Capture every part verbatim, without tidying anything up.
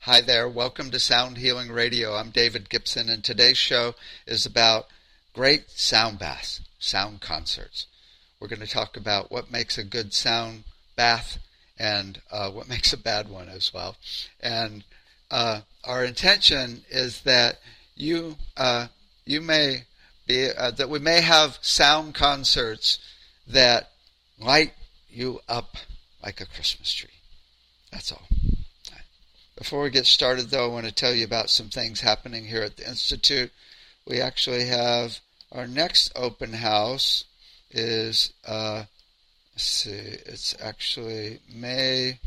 Hi there, welcome to Sound Healing Radio. I'm David Gibson, and today's show is about great sound baths, sound concerts. We're going to talk about what makes a good sound bath and uh, what makes a bad one as well. And uh, our intention is that you uh, you may be uh, that we may have sound concerts that light you up like a Christmas tree. That's all. Before we get started, though, I want to tell you about some things happening here at the Institute. We actually have our next open house is, uh, let's see, it's actually May,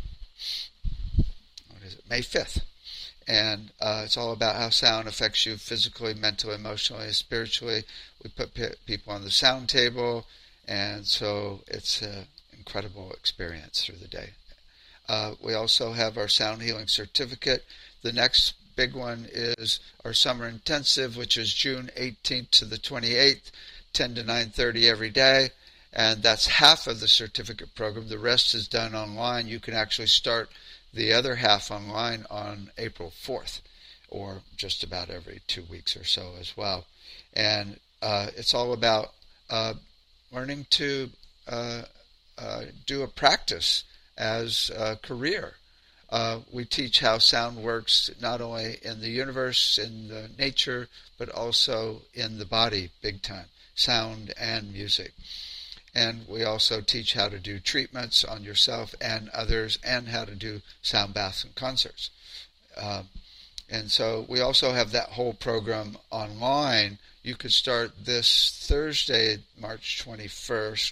what is it, May fifth. And uh, it's all about how sound affects you physically, mentally, emotionally, spiritually. We put p- people on the sound table, and so it's an incredible experience through the day. Uh, we also have our Sound Healing Certificate. The next big one is our Summer Intensive, which is June eighteenth to the twenty-eighth, ten to nine thirty every day. And that's half of the certificate program. The rest is done online. You can actually start the other half online on April fourth, or just about every two weeks or so as well. And uh, it's all about uh, learning to uh, uh, do a practice as a career. Uh, we teach how sound works not only in the universe, in the nature, but also in the body, big time, sound and music. And we also teach how to do treatments on yourself and others, and how to do sound baths and concerts. Uh, and so we also have that whole program online. You could start this Thursday, March twenty-first,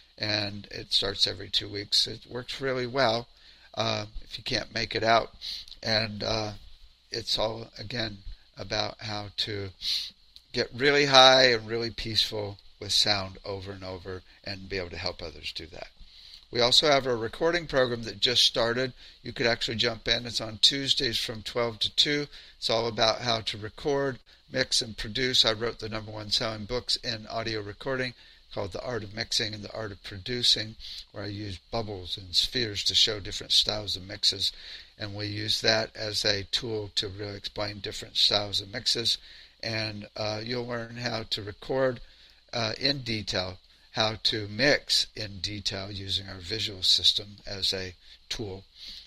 and it starts every two weeks. It works really well uh, if you can't make it out. And uh, it's all, again, about how to get really high and really peaceful with sound over and over and be able to help others do that. We also have a recording program that just started. You could actually jump in. It's on Tuesdays from twelve to two. It's all about how to record, mix, and produce. I wrote the number one selling books in audio recording, called The Art of Mixing and The Art of Producing, where I use bubbles and spheres to show different styles of mixes. And we use that as a tool to really explain different styles of mixes. And uh, you'll learn how to record uh, in detail, how to mix in detail using our visual system as a tool.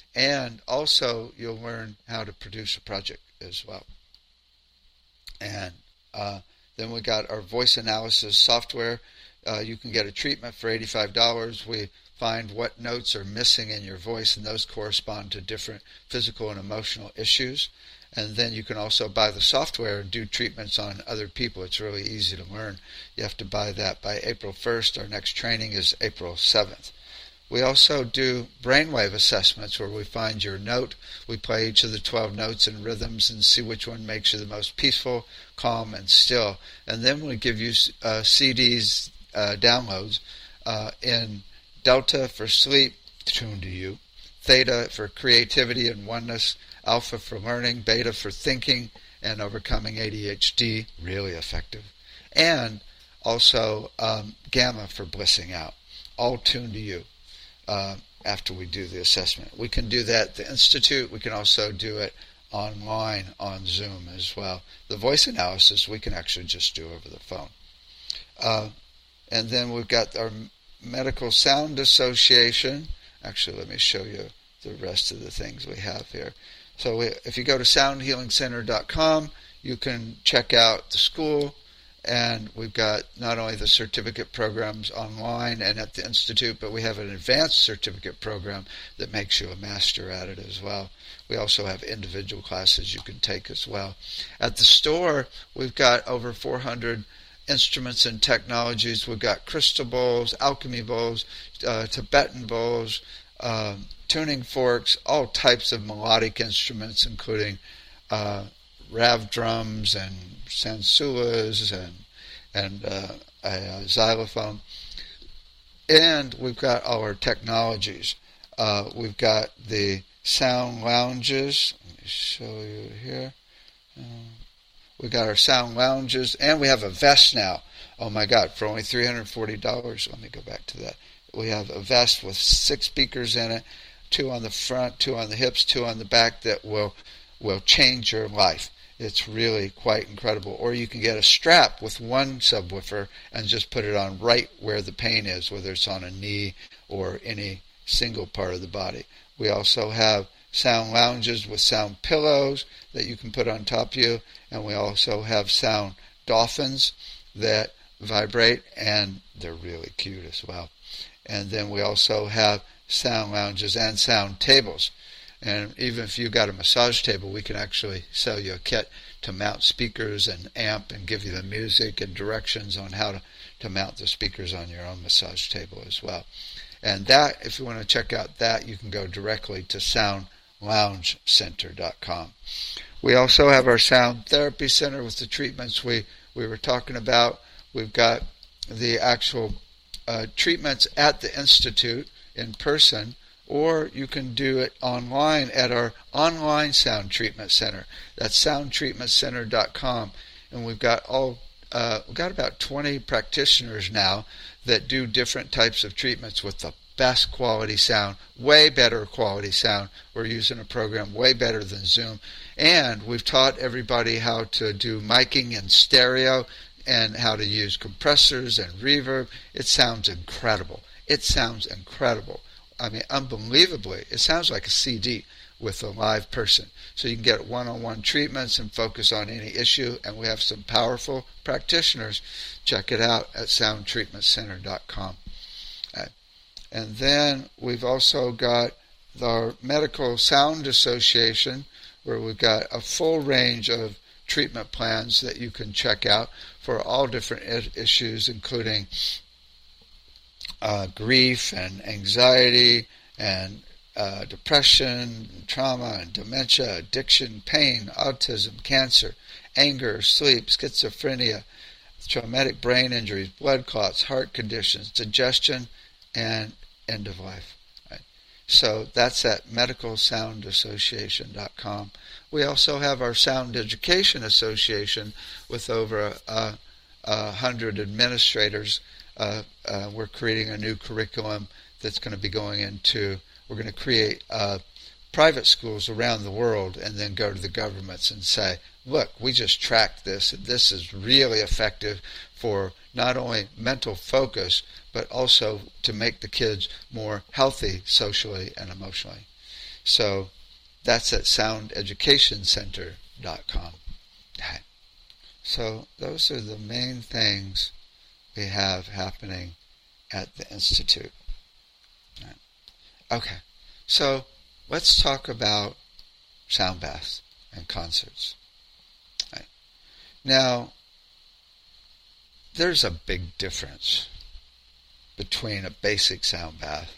And also you'll learn how to produce a project as well. And uh, then we got our voice analysis software. Uh, you can get a treatment for eighty-five dollars. We find what notes are missing in your voice, and those correspond to different physical and emotional issues. And then you can also buy the software and do treatments on other people. It's really easy to learn. You have to buy that by April first. Our next training is April seventh. We also do brainwave assessments where we find your note. We play each of the twelve notes and rhythms and see which one makes you the most peaceful, calm, and still. And then we give you uh, C Ds, Uh, downloads uh, in Delta for sleep, tuned to you, Theta for creativity and oneness, Alpha for learning, Beta for thinking and overcoming A D H D, really effective, and also um, Gamma for blissing out, all tuned to you uh, after we do the assessment. We can do that at the Institute. We can also do it online on Zoom as well. The voice analysis we can actually just do over the phone. Uh, And then we've got our Medical Sound Association. Actually, let me show you the rest of the things we have here. So we, if you go to sound healing center dot com, you can check out the school. And we've got not only the certificate programs online and at the Institute, but we have an advanced certificate program that makes you a master at it as well. We also have individual classes you can take as well. At the store, we've got over four hundred instruments and technologies. We've got crystal bowls, alchemy bowls, uh, Tibetan bowls, uh, tuning forks, all types of melodic instruments, including uh, rav drums and sansulas and and uh, a, a xylophone. And we've got all our technologies. Uh, we've got the sound lounges. Let me show you here. Um, We got our sound lounges, and we have a vest now. Oh my God, for only three hundred forty dollars. Let me go back to that. We have a vest with six speakers in it, two on the front, two on the hips, two on the back, that will will change your life. It's really quite incredible. Or you can get a strap with one subwoofer and just put it on right where the pain is, whether it's on a knee or any single part of the body. We also have sound lounges with sound pillows that you can put on top of you, and we also have sound dolphins that vibrate, and they're really cute as well. And then we also have sound lounges and sound tables. And even if you got a massage table, we can actually sell you a kit to mount speakers and amp and give you the music and directions on how to, to mount the speakers on your own massage table as well. And that, if you want to check out that, you can go directly to sound lounge center dot com. We also have our Sound Therapy Center with the treatments we, we were talking about. We've got the actual uh, treatments at the Institute in person, or you can do it online at our online Sound Treatment Center. That's sound treatment center dot com. And we've got all uh, we've got about twenty practitioners now that do different types of treatments with the best quality sound, way better quality sound. We're using a program way better than Zoom. And we've taught everybody how to do miking and stereo and how to use compressors and reverb. It sounds incredible. It sounds incredible. I mean, unbelievably. It sounds like a C D with a live person. So you can get one-on-one treatments and focus on any issue. And we have some powerful practitioners. Check it out at sound treatment center dot com. And then we've also got our Medical Sound Association, where we've got a full range of treatment plans that you can check out for all different issues, including uh, grief and anxiety and uh, depression, and trauma and dementia, addiction, pain, autism, cancer, anger, sleep, schizophrenia, traumatic brain injuries, blood clots, heart conditions, digestion, and end of life. Right? So that's at medical sound association dot com. We also have our Sound Education Association with over a, a, a hundred administrators. Uh, uh, we're creating a new curriculum that's going to be going into, we're going to create uh, private schools around the world and then go to the governments and say, look, we just tracked this, and this is really effective for not only mental focus, but also to make the kids more healthy socially and emotionally. So that's at sound education center dot com. Okay. So those are the main things we have happening at the Institute. Right. Okay, so let's talk about sound baths and concerts. Right. Now, there's a big difference between a basic sound bath,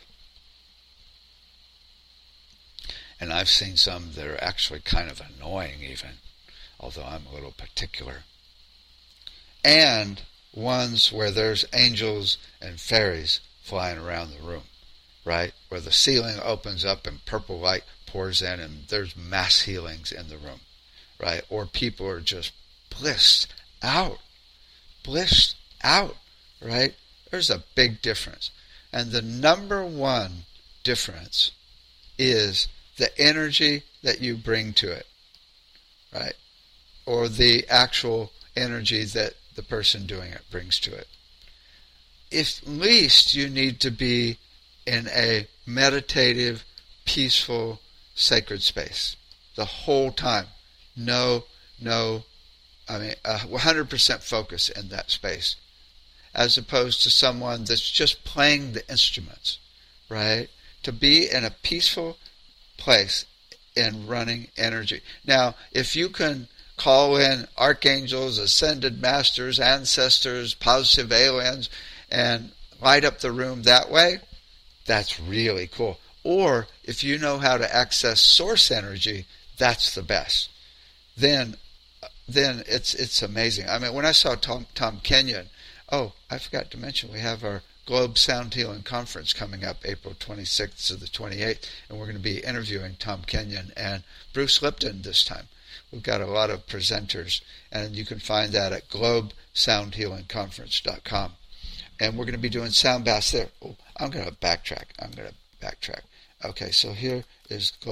and I've seen some that are actually kind of annoying even, although I'm a little particular, and ones where there's angels and fairies flying around the room, right? Where the ceiling opens up and purple light pours in and there's mass healings in the room, right? Or people are just blissed out, blissed out, right? There's a big difference. And the number one difference is the energy that you bring to it, right? Or the actual energy that the person doing it brings to it. At least you need to be in a meditative, peaceful, sacred space the whole time. No, no, I mean, uh, one hundred percent focus in that space, as opposed to someone that's just playing the instruments, right? To be in a peaceful place and running energy. Now, if you can call in archangels, ascended masters, ancestors, positive aliens, and light up the room that way, that's really cool. Or if you know how to access source energy, that's the best. Then, then it's it's amazing. I mean, when I saw Tom Tom Kenyon, oh, I forgot to mention, we have our Globe Sound Healing Conference coming up April twenty-sixth to the twenty-eighth, and we're going to be interviewing Tom Kenyon and Bruce Lipton this time. We've got a lot of presenters, and you can find that at globe sound healing conference dot com. And we're going to be doing sound baths there. Oh, I'm going to backtrack. I'm going to backtrack. Okay, so here is globe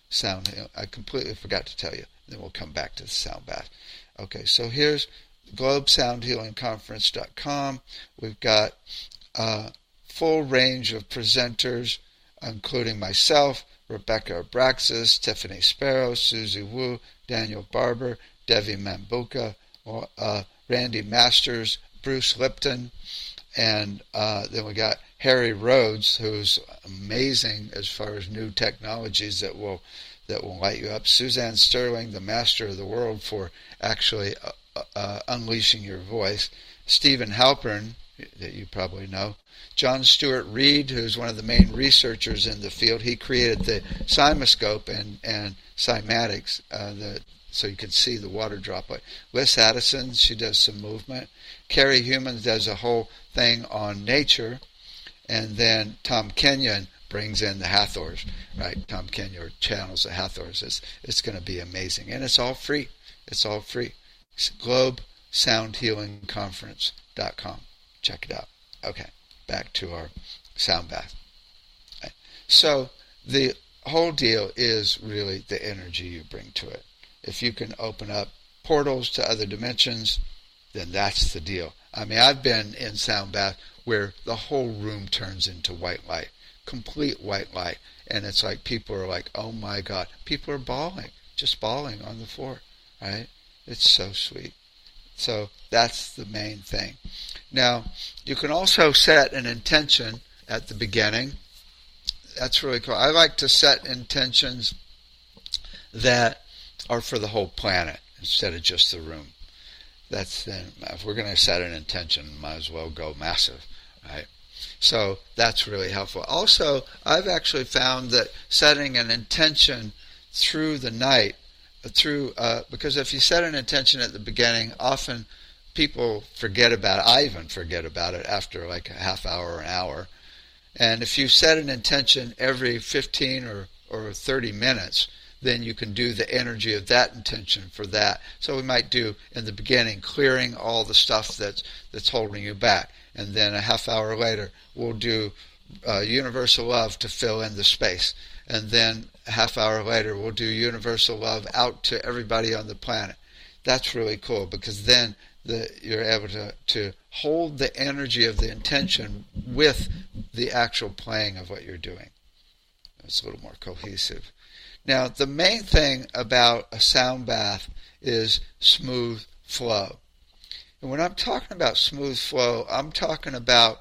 sound healing. I completely forgot to tell you. Then we'll come back to the sound bath. Okay, so here's globe sound healing conference dot com. We've got a full range of presenters, including myself, Rebecca Abraxas, Tiffany Sparrow, Susie Wu, Daniel Barber, Devi Mambuka, uh, Randy Masters, Bruce Lipton, and uh, then we got Harry Rhodes, who's amazing as far as new technologies that will that will light you up. Suzanne Sterling, the master of the world for actually uh, uh, unleashing your voice. Stephen Halpern, that you probably know. John Stewart Reed, who's one of the main researchers in the field. He created the cymoscope and, and cymatics, uh, the, so you can see the water droplet. Liz Addison, she does some movement. Carrie Humans does a whole thing on nature. And then Tom Kenyon brings in the Hathors, right? Tom Kenyon channels the Hathors. It's, it's going to be amazing. And it's all free. It's all free. It's globe sound healing conference dot com. Check it out. Okay, back to our sound bath. Right. So the whole deal is really the energy you bring to it. If you can open up portals to other dimensions, then that's the deal. I mean, I've been in sound bath where the whole room turns into white light, complete white light, and it's like people are like, oh my God. People are bawling, just bawling on the floor, right? It's so sweet. So that's the main thing. Now, you can also set an intention at the beginning. That's really cool. I like to set intentions that are for the whole planet instead of just the room. That's then, if we're going to set an intention, might as well go massive, right? So that's really helpful. Also, I've actually found that setting an intention through the night, through uh, because if you set an intention at the beginning, often people forget about it. I even forget about it after like a half hour or an hour. And if you set an intention every fifteen or, or thirty minutes, then you can do the energy of that intention for that. So we might do, in the beginning, clearing all the stuff that's, that's holding you back. And then a half hour later, we'll do uh, universal love to fill in the space. And then a half hour later, we'll do universal love out to everybody on the planet. That's really cool, because then the, you're able to, to hold the energy of the intention with the actual playing of what you're doing. It's a little more cohesive. Now, the main thing about a sound bath is smooth flow. And when I'm talking about smooth flow, I'm talking about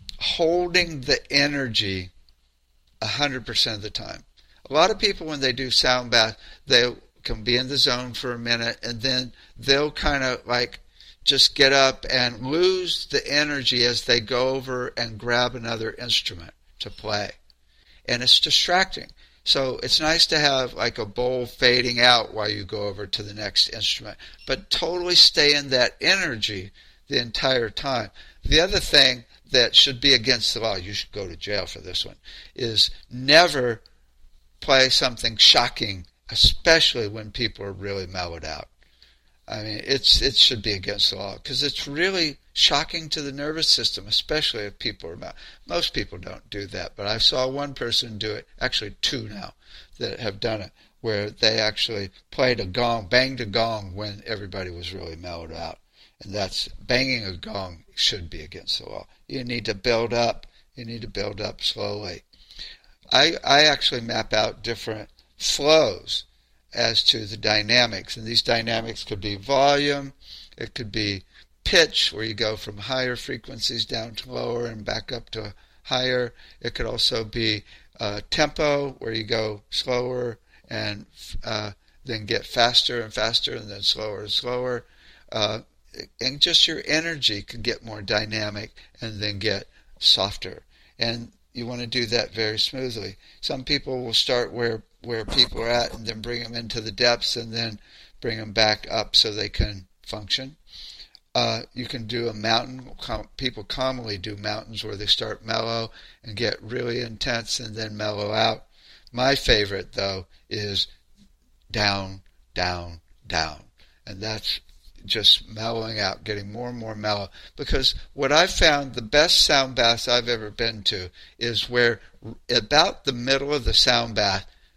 holding the energy one hundred percent of the time. A lot of people, when they do sound bath, they can be in the zone for a minute, and then they'll kind of like just get up and lose the energy as they go over and grab another instrument to play. And it's distracting. So it's nice to have like a bowl fading out while you go over to the next instrument, but totally stay in that energy the entire time. The other thing that should be against the law, you should go to jail for this one, is never play something shocking, especially when people are really mellowed out. I mean, it's it should be against the law, because it's really shocking to the nervous system, especially if people are mellowed. Most people don't do that, but I saw one person do it, actually two now, that have done it, where they actually played a gong, banged a gong when everybody was really mellowed out. And that's, banging a gong should be against the law. You need to build up. You need to build up slowly. I I actually map out different flows as to the dynamics. And these dynamics could be volume, it could be pitch, where you go from higher frequencies down to lower and back up to higher. It could also be uh, tempo, where you go slower and uh, then get faster and faster and then slower and slower. Uh, and just your energy could get more dynamic and then get softer. And you want to do that very smoothly. Some people will start where where people are at and then bring them into the depths and then bring them back up so they can function. Uh, you can do a mountain. Com- people commonly do mountains where they start mellow and get really intense and then mellow out. My favorite, though, is down, down, down. And that's just mellowing out, getting more and more mellow. Because what I've found, the best sound baths I've ever been to is where about the middle of the sound bath,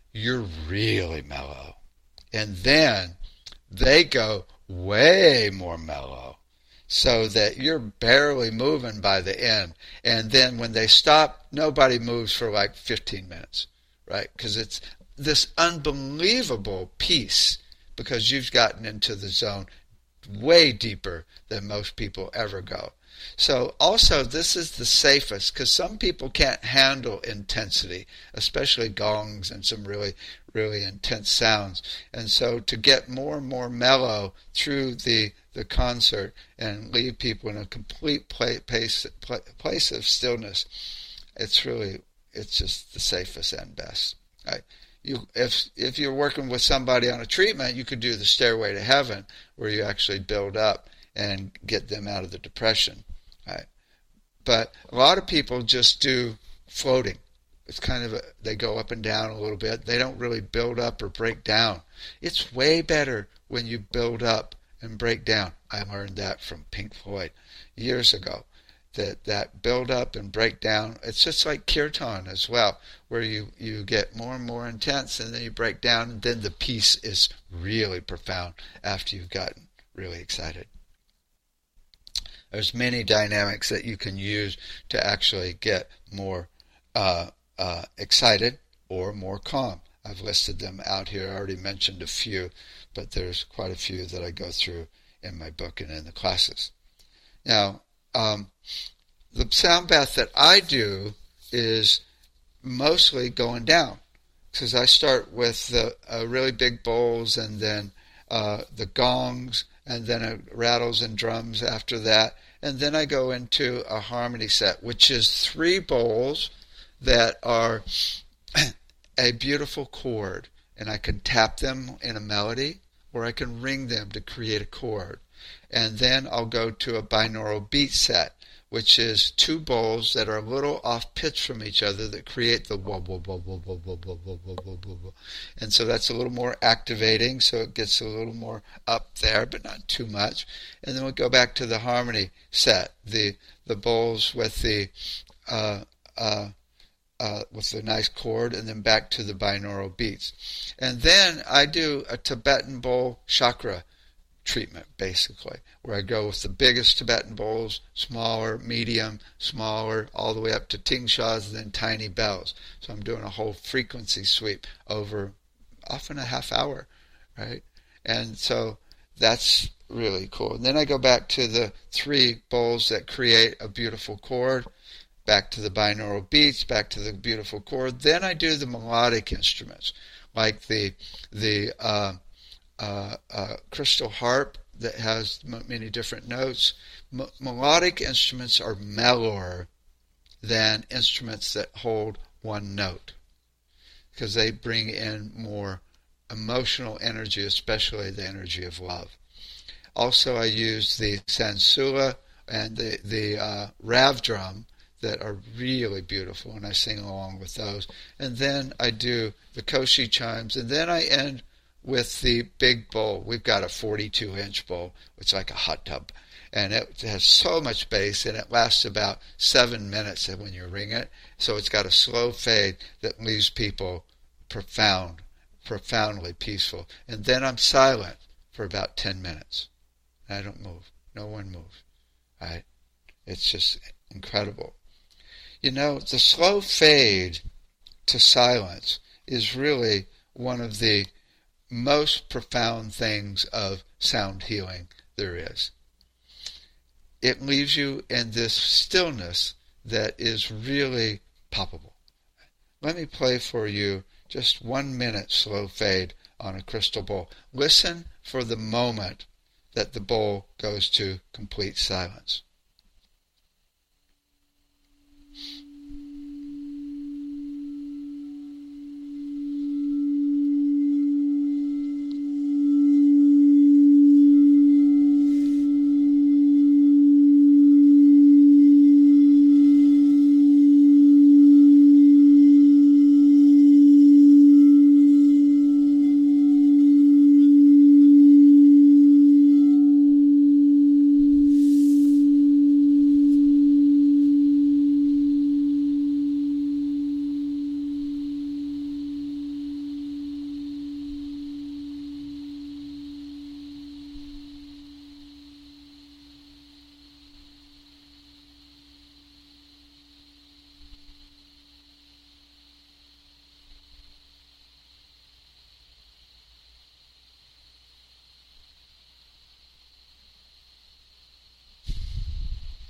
you're really mellow. And then they go way more mellow, so that you're barely moving by the end. And then when they stop, nobody moves for like fifteen minutes, right? Because it's this unbelievable peace, because you've gotten into the zone way deeper than most people ever go. So also, this is the safest, because some people can't handle intensity, especially gongs and some really, really intense sounds. And so to get more and more mellow through the, the concert and leave people in a complete play, place, play, place of stillness, it's really, it's just the safest and best. Right? You, if if you're working with somebody on a treatment, you could do the Stairway to Heaven, where you actually build up and get them out of the depression. Right? But a lot of people just do floating. It's kind of a, they go up and down a little bit. They don't really build up or break down. It's way better when you build up and break down. I learned that from Pink Floyd years ago. That that build up and break down, it's just like kirtan as well, where you, you get more and more intense and then you break down, and then the peace is really profound after you've gotten really excited. There's many dynamics that you can use to actually get more uh, uh, excited or more calm. I've listed them out here. I already mentioned a few, but there's quite a few that I go through in my book and in the classes. Now, um, the sound bath that I do is mostly going down, because I start with the uh, really big bowls, and then uh, the gongs, and then it rattles and drums after that, and then I go into a harmony set, which is three bowls that are a beautiful chord, and I can tap them in a melody, or I can ring them to create a chord. And then I'll go to a binaural beat set, which is two bowls that are a little off pitch from each other that create the wah wah wah wah wah wah wah wah wah wah wah wah. And so that's a little more activating, so it gets a little more up there, but not too much. And then we'll go back to the harmony set, the the bowls with the uh, uh, uh, with the nice chord, and then back to the binaural beats. And then I do a Tibetan bowl chakra treatment, basically, where I go with the biggest Tibetan bowls, smaller, medium, smaller, all the way up to tingshas, and then tiny bells. So I'm doing a whole frequency sweep over often a half hour, right? And so that's really cool. And then I go back to the three bowls that create a beautiful chord, back to the binaural beats, back to the beautiful chord. Then I do the melodic instruments, like the the uh, Uh, uh, crystal harp that has m- many different notes. M- melodic instruments are mellower than instruments that hold one note, because they bring in more emotional energy, especially the energy of love. Also, I use the sansula and the, the uh, rav drum that are really beautiful, and I sing along with those. And then I do the koshi chimes, and then I end with the big bowl. We've got a forty-two inch bowl. It's like a hot tub. And it has so much bass, and it lasts about seven minutes when you ring it. So it's got a slow fade that leaves people profound, profoundly peaceful. And then I'm silent for about ten minutes. I don't move. No one moves. Right? It's just incredible. You know, the slow fade to silence is really one of the most profound things of sound healing there is. It leaves you in this stillness that is really palpable. Let me play for you just one minute slow fade on a crystal bowl. Listen for the moment that the bowl goes to complete silence.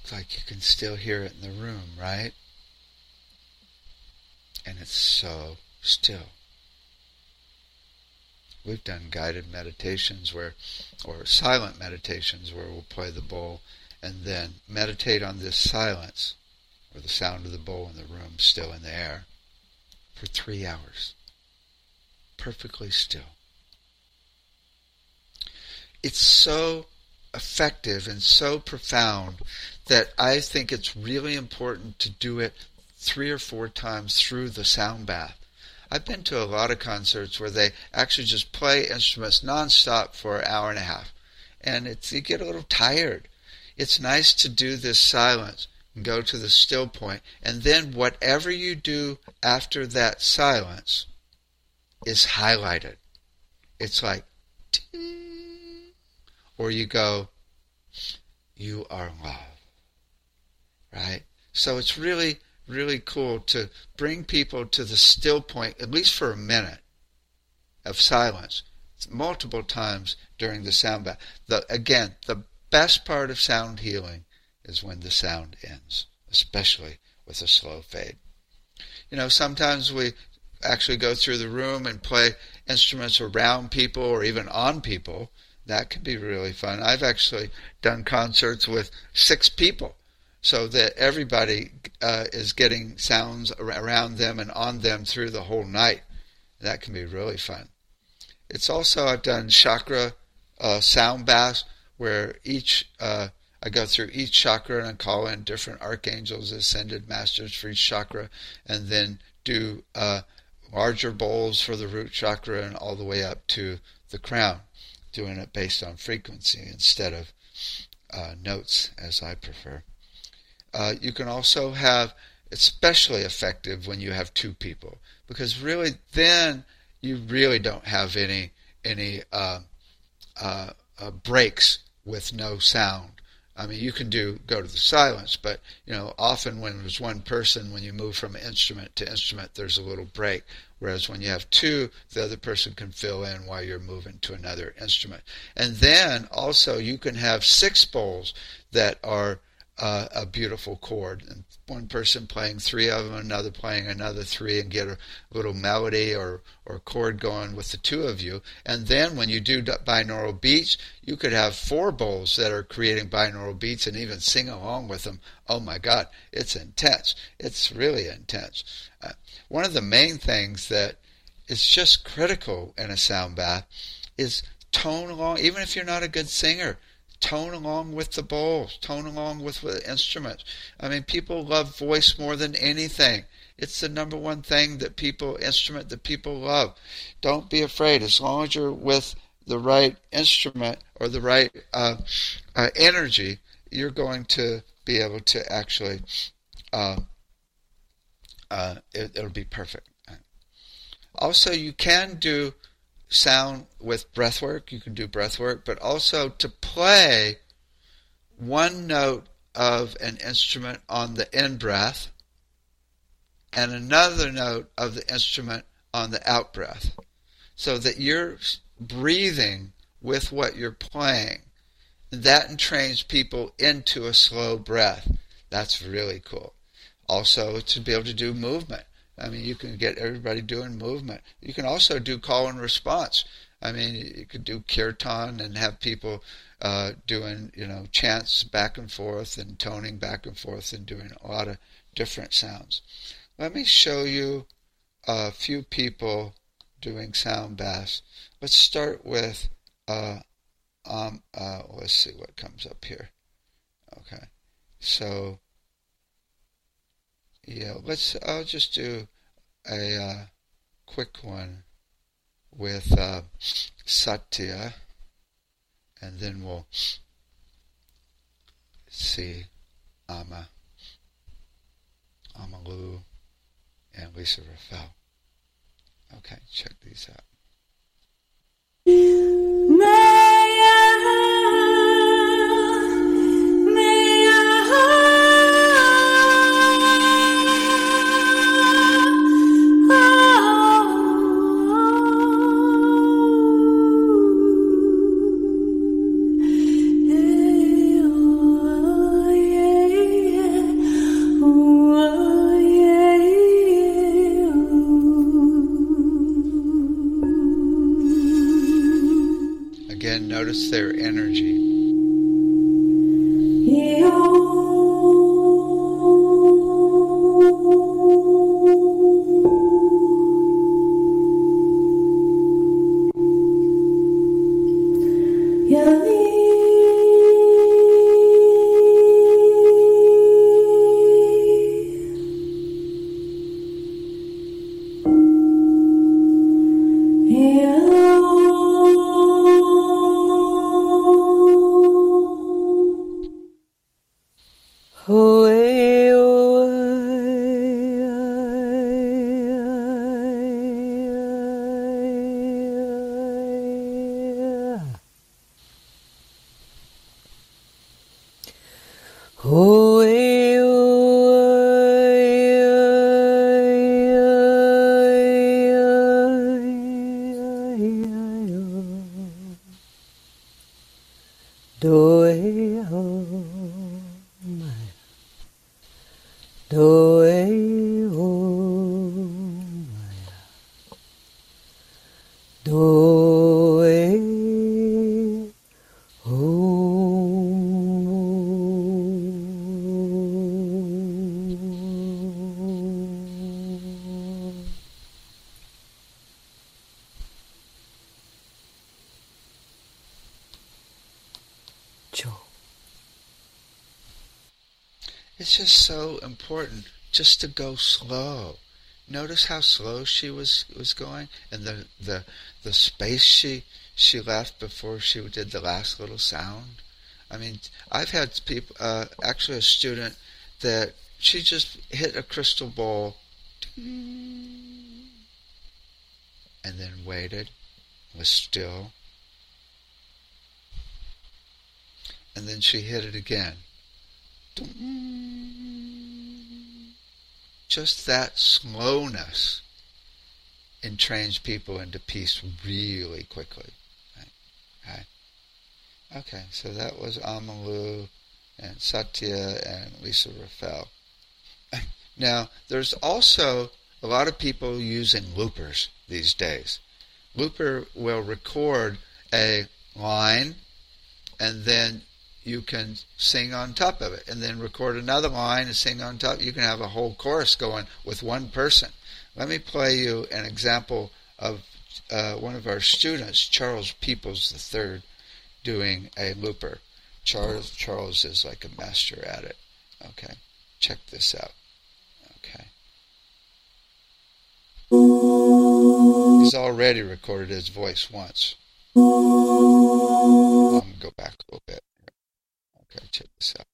It's like you can still hear it in the room, right? And it's so still. We've done guided meditations where, or silent meditations where we'll play the bowl and then meditate on this silence, or the sound of the bowl in the room still in the air, for three hours. Perfectly still. It's so effective and so profound that I think it's really important to do it three or four times through the sound bath. I've been to a lot of concerts where they actually just play instruments nonstop for an hour and a half. And it's, you get a little tired. It's nice to do this silence and go to the still point. And then whatever you do after that silence is highlighted. It's like, ting, or you go, you are love. Right? So it's really really cool to bring people to the still point, at least for a minute, of silence, multiple times during the sound bath. The, again, the best part of sound healing is when the sound ends, especially with a slow fade. You know, sometimes we actually go through the room and play instruments around people or even on people. That can be really fun. I've actually done concerts with six people, so that everybody uh, is getting sounds around them and on them through the whole night. That can be really fun. It's also, I've done chakra uh, sound baths where each, uh, I go through each chakra and I call in different archangels, ascended masters for each chakra, and then do uh, larger bowls for the root chakra and all the way up to the crown, doing it based on frequency instead of uh, notes, as I prefer. Uh, you can also have, especially effective when you have two people, because really then you really don't have any any uh, uh, uh, breaks with no sound. I mean, you can do go to the silence, but you know, often when there's one person, when you move from instrument to instrument, there's a little break. Whereas when you have two, the other person can fill in while you're moving to another instrument. And then also you can have six bowls that are Uh, a beautiful chord, and one person playing three of them, another playing another three, and get a little melody or, or chord going with the two of you. And then when you do binaural beats, you could have four bowls that are creating binaural beats and even sing along with them. Oh my God, it's intense. It's really intense. Uh, one of the main things that is just critical in a sound bath is tone along, even if you're not a good singer. Tone along with the bowls. Tone along with the instruments. I mean, people love voice more than anything. It's the number one thing that people, instrument that people love. Don't be afraid. As long as you're with the right instrument or the right uh, uh, energy, you're going to be able to actually, uh, uh, it, it'll be perfect. Also, you can do sound with breath work. You can do breath work, but also to play one note of an instrument on the in-breath and another note of the instrument on the out-breath, so that you're breathing with what you're playing. And that entrains people into a slow breath. That's really cool. Also, to be able to do movement. I mean, you can get everybody doing movement. You can also do call and response. I mean, you could do kirtan and have people uh, doing, you know, chants back and forth and toning back and forth and doing a lot of different sounds. Let me show you a few people doing sound baths. Let's start with, uh, um, uh, let's see what comes up here. Okay, so yeah, let's. I'll just do a uh, quick one with uh, Satya, and then we'll see Amma, Amalu, and Lisa Rafael. Okay, check these out. Yeah. again, notice their energy. It's just so important just to go slow. Notice how slow she was was going, and the the the space she she left before she did the last little sound. I mean, I've had people, uh, actually a student that she just hit a crystal ball, and then waited, was still, and then she hit it again. Just that slowness entrains people into peace really quickly. Right? Right. Okay, so that was Amalu and Satya and Lisa Rafael. Now, there's also a lot of people using loopers these days. Looper will record a line, and then you can sing on top of it, and then record another line and sing on top. You can have a whole chorus going with one person. Let me play you an example of uh, one of our students, Charles Peoples the third, doing a looper. Charles Charles is like a master at it. Okay, check this out. Okay. He's already recorded his voice once. I'm going to go back a little bit. Okay, check this out.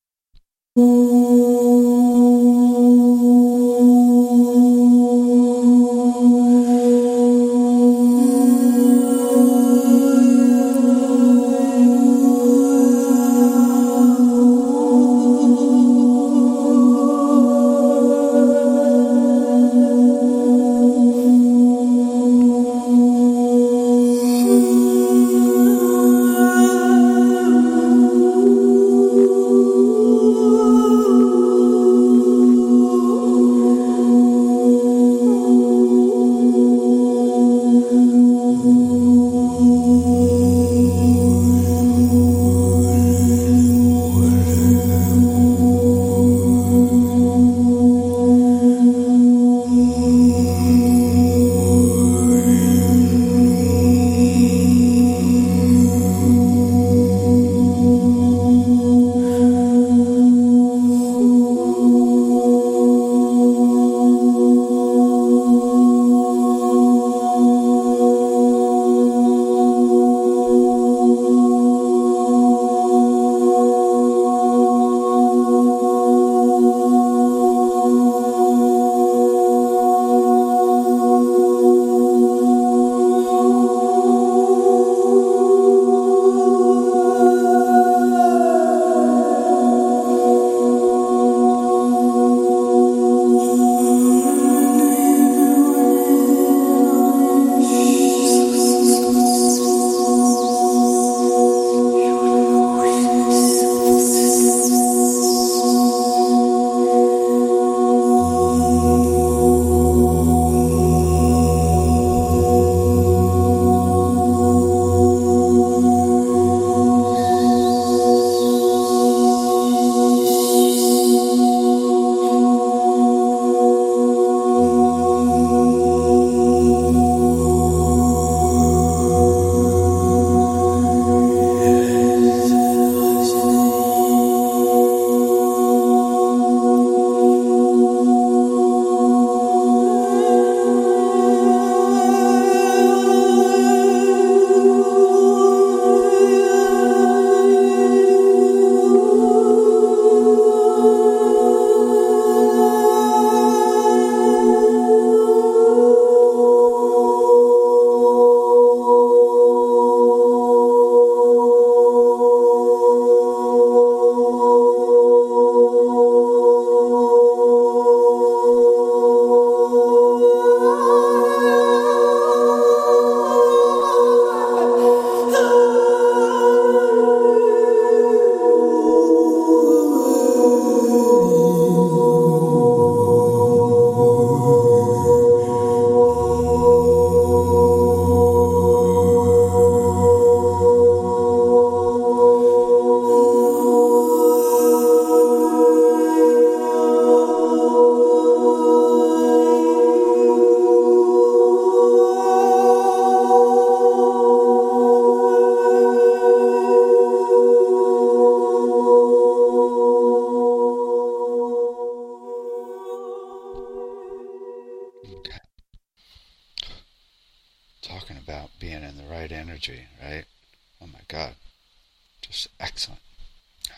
imagery, right? Oh my God, just excellent. Okay.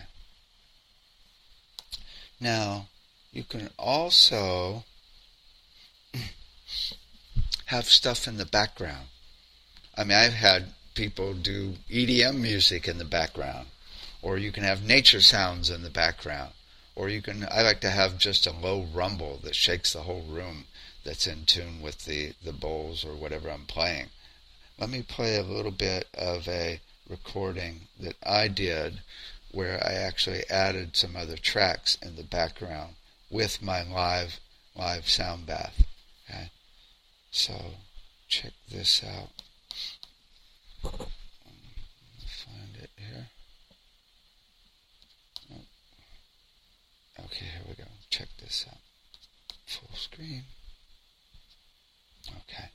Now, you can also have stuff in the background. I mean, I've had people do E D M music in the background, or you can have nature sounds in the background, or you can, I like to have just a low rumble that shakes the whole room that's in tune with the, the bowls or whatever I'm playing. Let me play a little bit of a recording that I did where I actually added some other tracks in the background with my live live sound bath. Okay? So check this out. Let me find it here. Okay, here we go. Check this out. Full screen. Okay.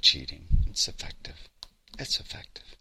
cheating. It's effective. It's effective.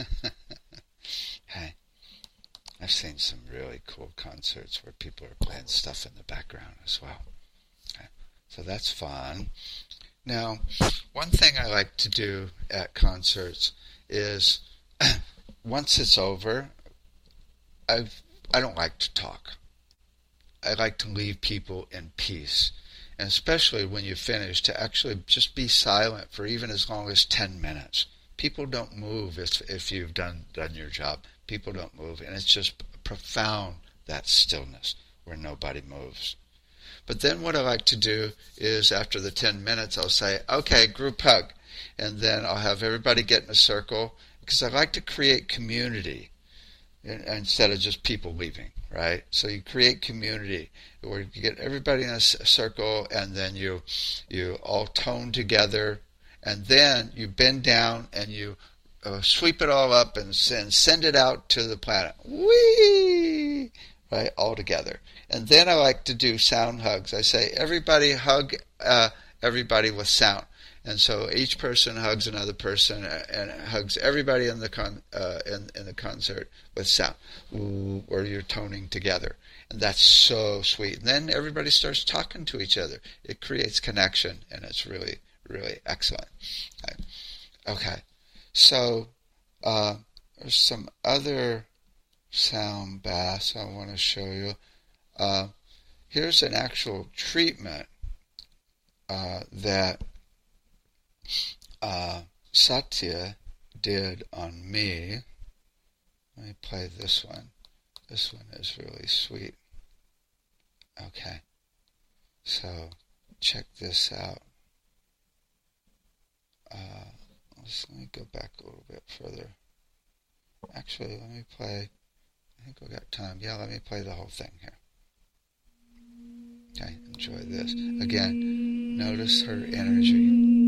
Hey, I've seen some really cool concerts where people are playing stuff in the background as well. Okay. So that's fun. Now, one thing I like to do at concerts is once it's over, I've, I don't like to talk. I like to leave people in peace. And especially when you finish, to actually just be silent for even as long as ten minutes. People don't move if, if you've done, done your job. People don't move. And it's just profound, that stillness where nobody moves. But then what I like to do is after the ten minutes, I'll say, okay, group hug. And then I'll have everybody get in a circle because I like to create community instead of just people leaving, right? So you create community where you get everybody in a circle and then you you all tone together. And then you bend down and you uh, sweep it all up and send, send it out to the planet. Whee! Right, all together. And then I like to do sound hugs. I say, everybody hug uh, everybody with sound. And so each person hugs another person and hugs everybody in the con uh, in, in the concert with sound, ooh, or you're toning together. And that's so sweet. And then everybody starts talking to each other. It creates connection, and it's really really excellent. Okay, okay. So uh, there's some other sound baths I want to show you. Uh, here's an actual treatment uh, that uh, Satya did on me. Let me play this one. This one is really sweet. Okay, so check this out. Uh, let's, let me go back a little bit further. Actually, let me play, I think we got time. Yeah, let me play the whole thing here. Okay, enjoy this. Again, notice her energy.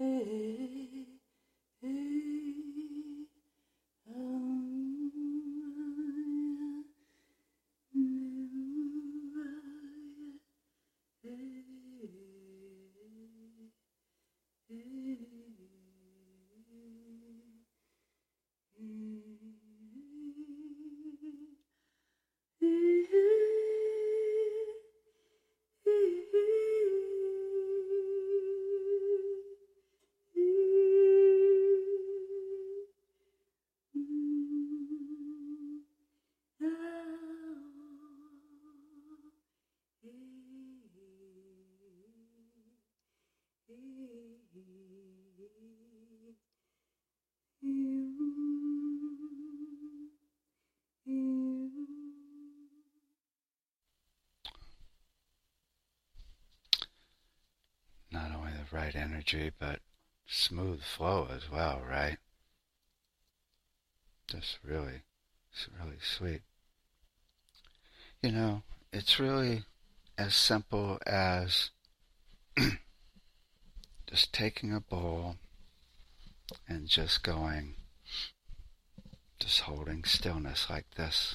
Not only the right energy, but smooth flow as well, right? Just really, it's really sweet. You know, it's really as simple as just taking a bowl and just going, just holding stillness like this.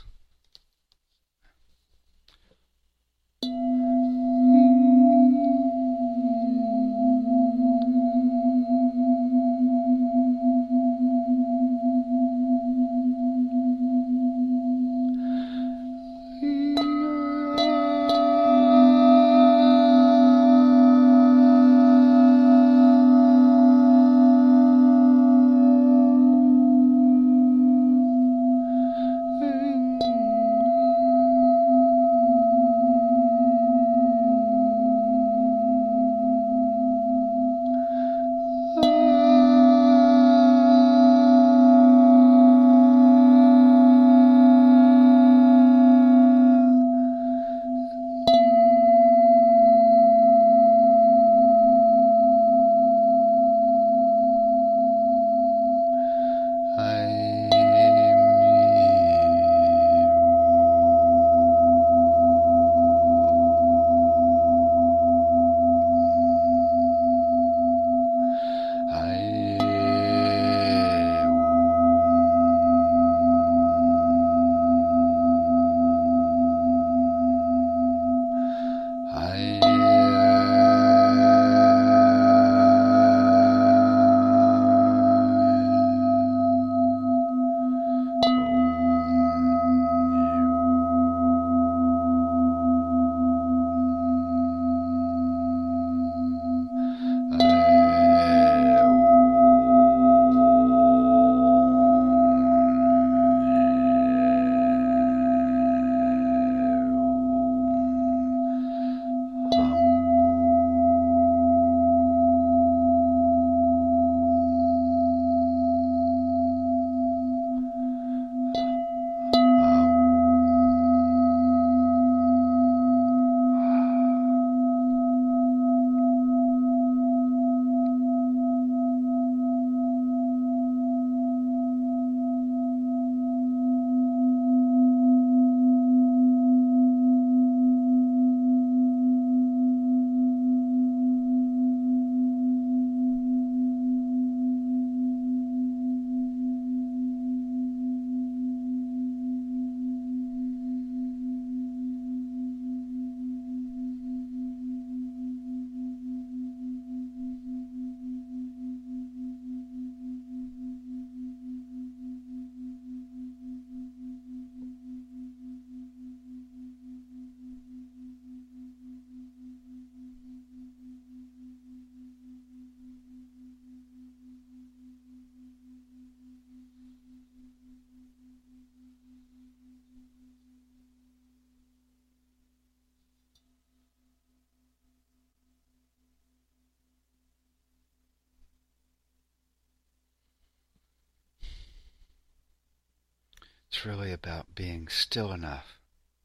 It's really about being still enough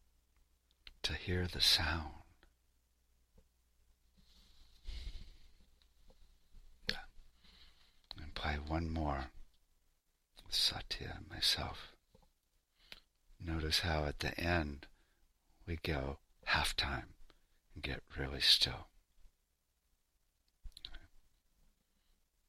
to hear the sound. And play one more with Satya and myself. Notice how at the end we go halftime and get really still.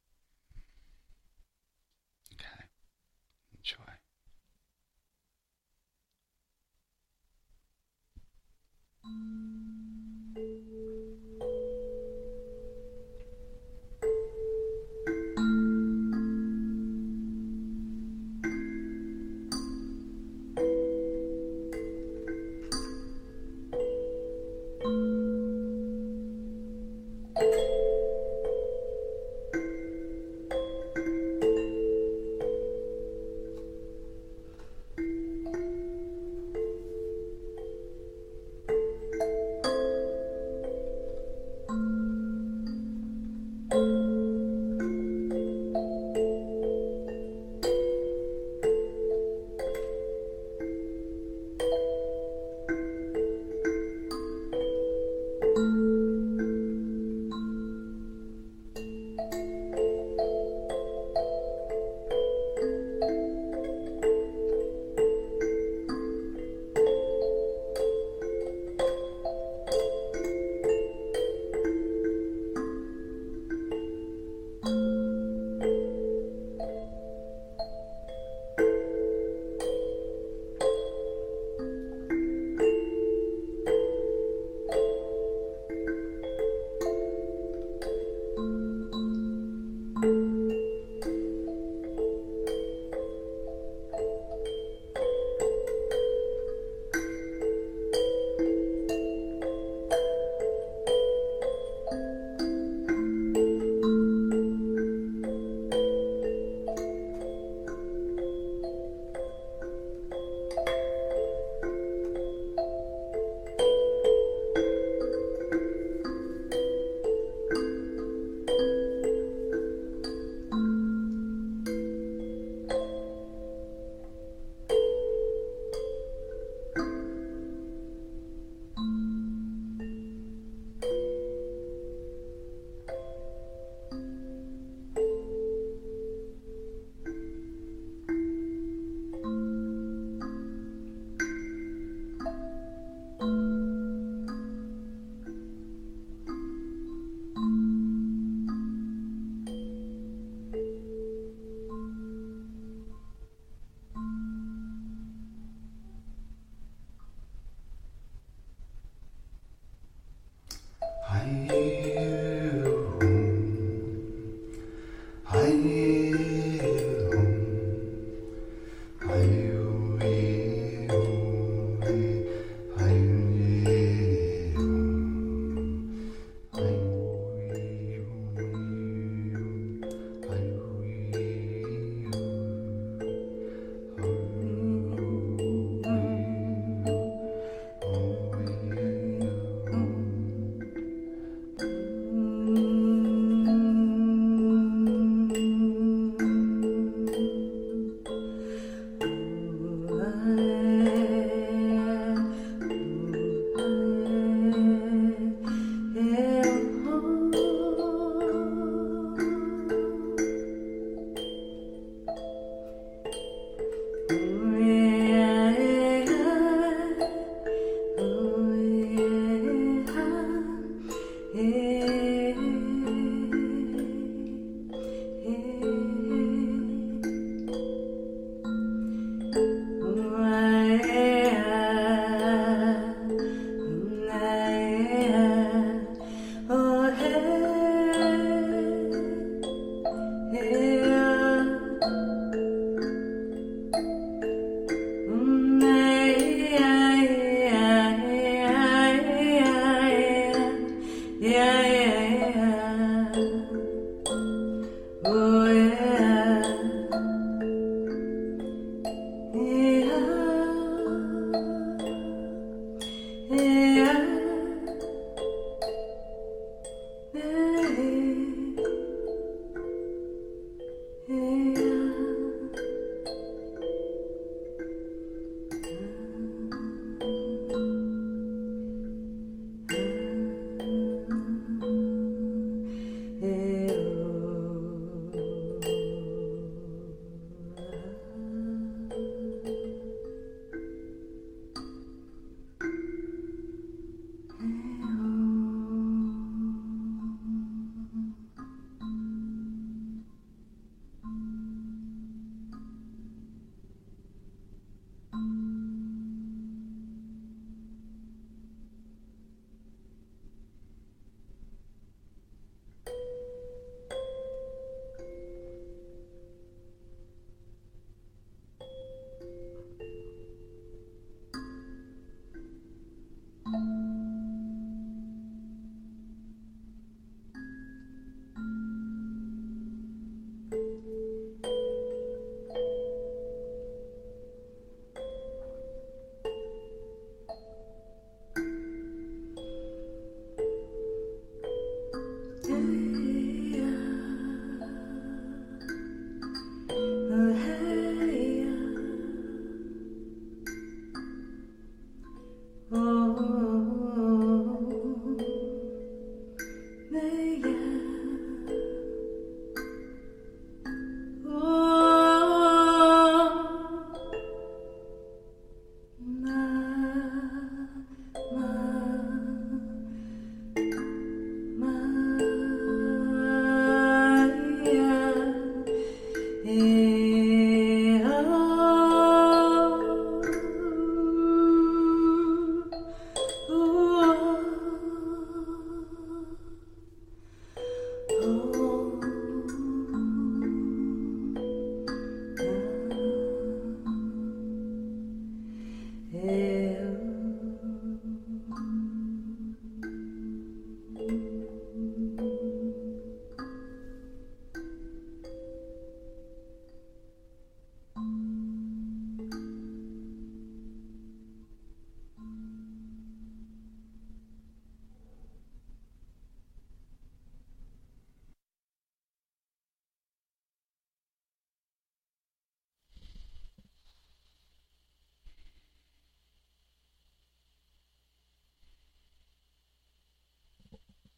Oh